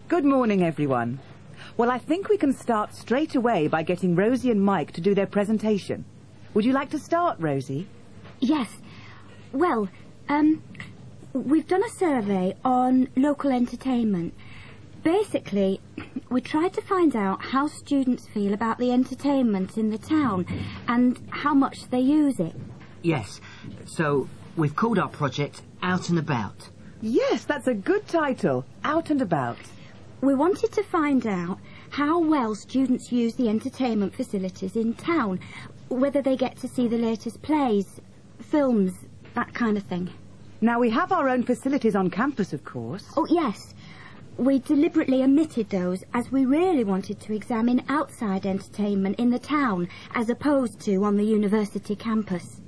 Good morning, everyone. Well, I think we can start straight away by getting Rosie and Mike to do their presentation. Would you like to start, Rosie? Yes. Well, we've done a survey on local entertainment. Basically, we tried to find out how students feel about the entertainment in the town and how much they use it. Yes, so we've called our project Out and About. Yes, that's a good title, Out and About. We wanted to find out how well students use the entertainment facilities in town, whether they get to see the latest plays, films, that kind of thing. Now, we have our own facilities on campus, of course. Oh, yes. We deliberately omitted those as we really wanted to examine outside entertainment in the town as opposed to on the university campus.